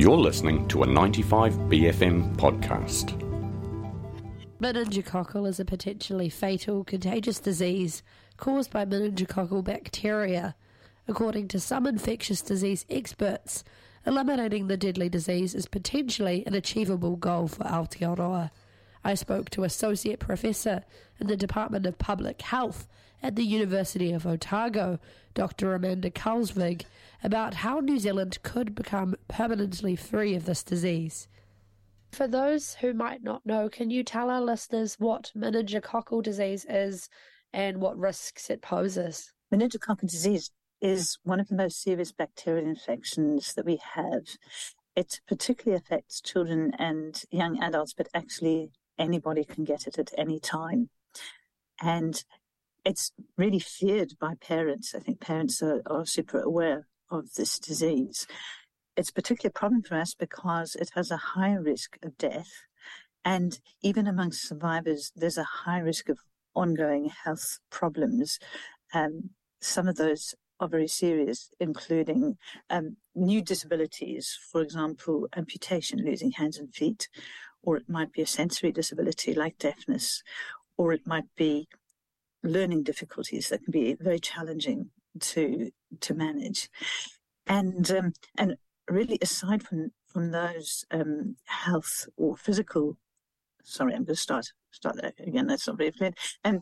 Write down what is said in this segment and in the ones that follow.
You're listening to a 95BFM podcast. Meningococcal is a potentially fatal contagious disease caused by meningococcal bacteria. According to some infectious disease experts, eliminating the deadly disease is potentially an achievable goal for Aotearoa. I spoke to Associate Professor in the Department of Public Health at the University of Otago, Dr. Amanda Karlsvig, about how New Zealand could become permanently free of this disease. For those who might not know, can you tell our listeners what meningococcal disease is and what risks it poses? Meningococcal disease is one of the most serious bacterial infections that we have. It particularly affects children and young adults, but actually anybody can get it at any time. And it's really feared by parents. I think parents are super aware of this disease. It's a particular problem for us because it has a higher risk of death. And even amongst survivors, there's a high risk of ongoing health problems. Some of those are very serious, including new disabilities, for example, amputation, losing hands and feet, or it might be a sensory disability like deafness, or it might be learning difficulties that can be very challenging to manage. And really, aside from those health or physical, sorry, I'm going to start that again. That's not very clear. And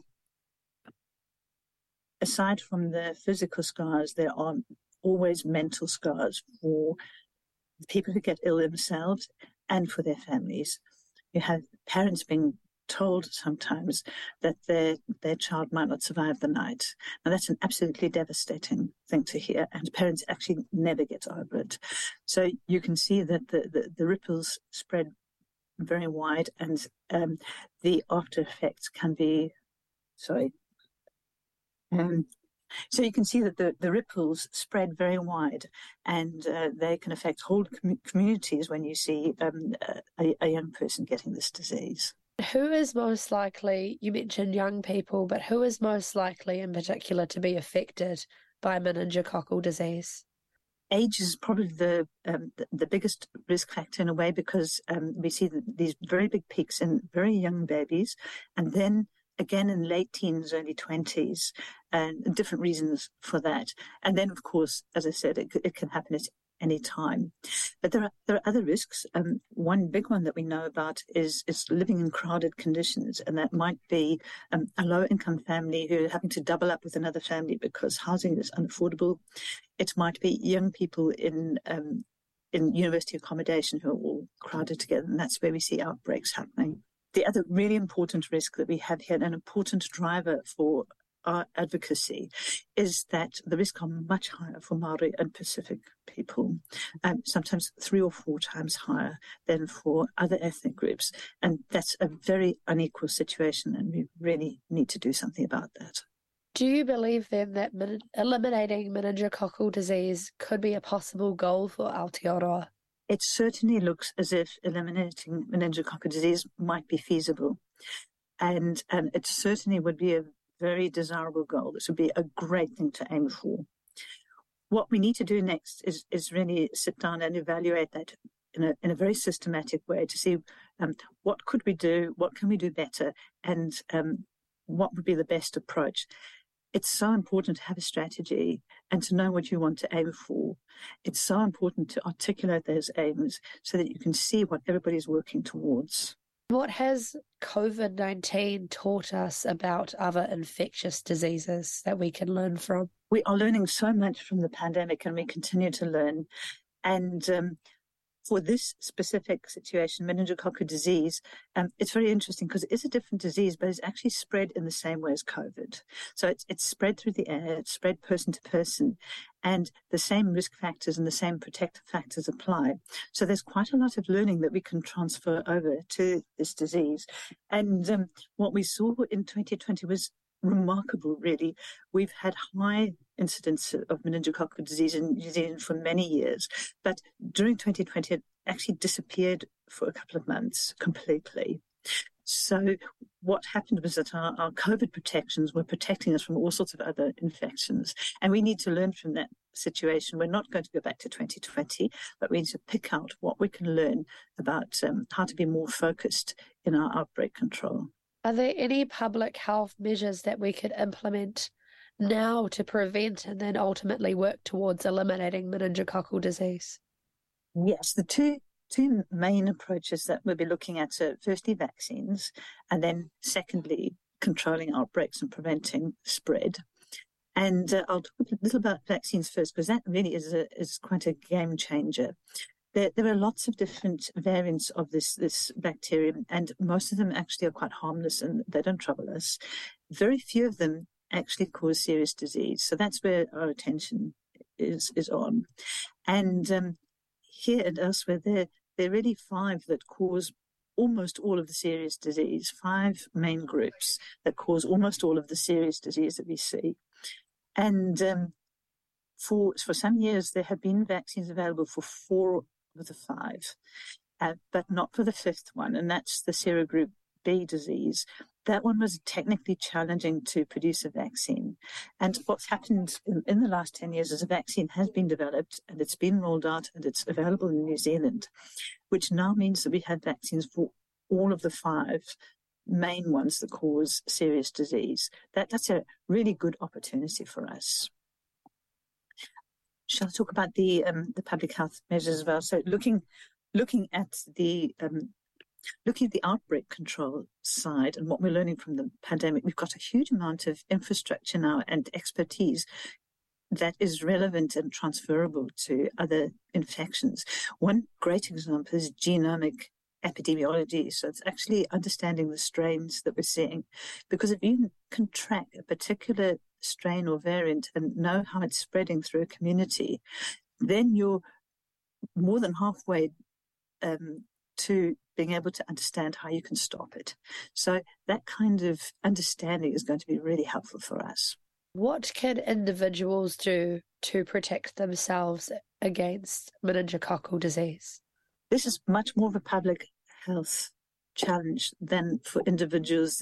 aside from the physical scars, there are always mental scars for people who get ill themselves and for their families. You have parents being told sometimes that their child might not survive the night. Now, that's an absolutely devastating thing to hear, and parents actually never get over it. So you can see that the ripples spread very wide, and the after effects can be, so you can see that the ripples spread very wide, and they can affect whole communities when you see a young person getting this disease. Who is most likely, you mentioned young people, but who is most likely in particular to be affected by meningococcal disease? Age is probably the biggest risk factor in a way, because we see these very big peaks in very young babies, and then again in late teens, early 20s, and different reasons for that. And then, of course, as I said, it can happen at any time. But there are other risks. One big one that we know about is living in crowded conditions, and that might be a low-income family who are having to double up with another family because housing is unaffordable. It might be young people in university accommodation who are all crowded together, and that's where we see outbreaks happening. The other really important risk that we have here, and an important driver for our advocacy, is that the risks are much higher for Māori and Pacific people, sometimes 3 or 4 times higher than for other ethnic groups. And that's a very unequal situation, and we really need to do something about that. Do you believe then that eliminating meningococcal disease could be a possible goal for Aotearoa? It certainly looks as if eliminating meningococcal disease might be feasible. And it certainly would be a very desirable goal. This would be a great thing to aim for. What we need to do next is really sit down and evaluate that in a very systematic way to see what could we do, what can we do better, and what would be the best approach. It's so important to have a strategy and to know what you want to aim for. It's so important to articulate those aims so that you can see what everybody's working towards. What has COVID-19 taught us about other infectious diseases that we can learn from? We are learning so much from the pandemic, and we continue to learn. And for this specific situation, meningococcal disease, it's very interesting because it is a different disease, but it's actually spread in the same way as COVID. So it's spread through the air, it's spread person to person, and the same risk factors and the same protective factors apply. So there's quite a lot of learning that we can transfer over to this disease. And what we saw in 2020 was remarkable, really. We've had high incidence of meningococcal disease in New Zealand for many years, but during 2020 it actually disappeared for a couple of months completely. So what happened was that our COVID protections were protecting us from all sorts of other infections, and we need to learn from that situation. We're not going to go back to 2020, but we need to pick out what we can learn about how to be more focused in our outbreak control. Are there any public health measures that we could implement now to prevent and then ultimately work towards eliminating meningococcal disease? Yes, the two main approaches that we'll be looking at are firstly vaccines, and then secondly controlling outbreaks and preventing spread. And I'll talk a little about vaccines first, because that really is quite a game changer. There are lots of different variants of this bacterium, and most of them actually are quite harmless and they don't trouble us. Very few of them actually cause serious disease. So that's where our attention is on. And here and elsewhere, there are really 5 that cause almost all of the serious disease, 5 main groups that cause almost all of the serious disease that we see. And for some years, there have been vaccines available for 4 of the 5, but not for the 5th one, and that's the serogroup B disease. That one was technically challenging to produce a vaccine. And what's happened in the last 10 years is a vaccine has been developed and it's been rolled out and it's available in New Zealand, which now means that we have vaccines for all of the 5 main ones that cause serious disease. That's a really good opportunity for us. Shall I talk about the public health measures as well? So looking at the outbreak control side and what we're learning from the pandemic, we've got a huge amount of infrastructure now and expertise that is relevant and transferable to other infections. One great example is genomic epidemiology. So it's actually understanding the strains that we're seeing. Because if you can track a particular strain or variant and know how it's spreading through a community, then you're more than halfway to being able to understand how you can stop it. So that kind of understanding is going to be really helpful for us. What can individuals do to protect themselves against meningococcal disease? This is much more of a public health challenge than for individuals.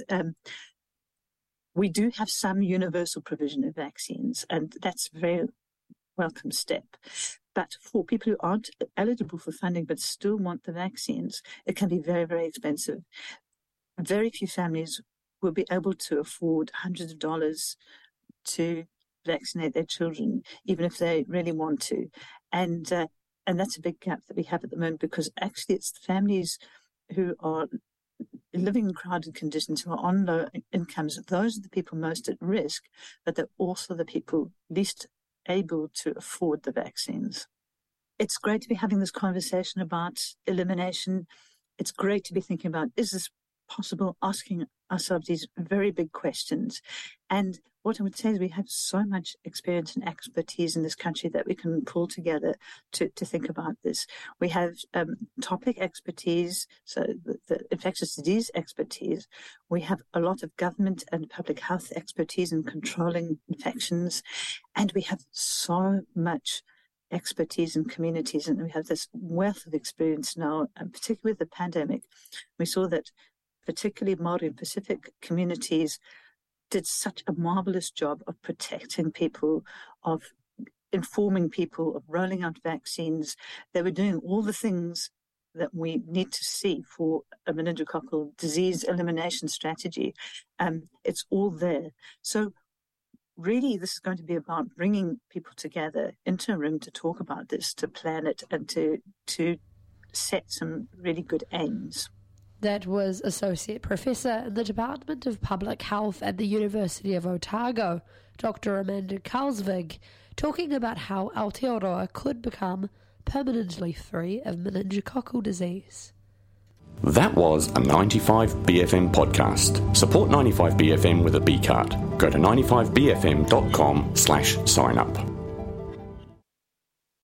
We do have some universal provision of vaccines, and that's a very welcome step. But for people who aren't eligible for funding but still want the vaccines, it can be very, very expensive. Very few families will be able to afford hundreds of dollars to vaccinate their children, even if they really want to. And that's a big gap that we have at the moment, because actually it's the families who are living in crowded conditions, who are on low incomes. Those are the people most at risk, but they're also the people least able to afford the vaccines. It's great to be having this conversation about elimination. It's great to be thinking about, is this possible, asking ourselves these very big questions. And what I would say is we have so much experience and expertise in this country that we can pull together to think about this. We have topic expertise, so the infectious disease expertise. We have a lot of government and public health expertise in controlling infections. And we have so much expertise in communities, and we have this wealth of experience now, and particularly with the pandemic. We saw that particularly Māori and Pacific communities did such a marvelous job of protecting people, of informing people, of rolling out vaccines. They were doing all the things that we need to see for a meningococcal disease elimination strategy. It's all there. So really, this is going to be about bringing people together into a room to talk about this, to plan it, and to set some really good aims. That was Associate Professor in the Department of Public Health at the University of Otago, Dr. Amanda Karlsvig, talking about how Aotearoa could become permanently free of meningococcal disease. That was a 95BFM podcast. Support 95BFM with a B card. Go to 95bfm.com/sign up.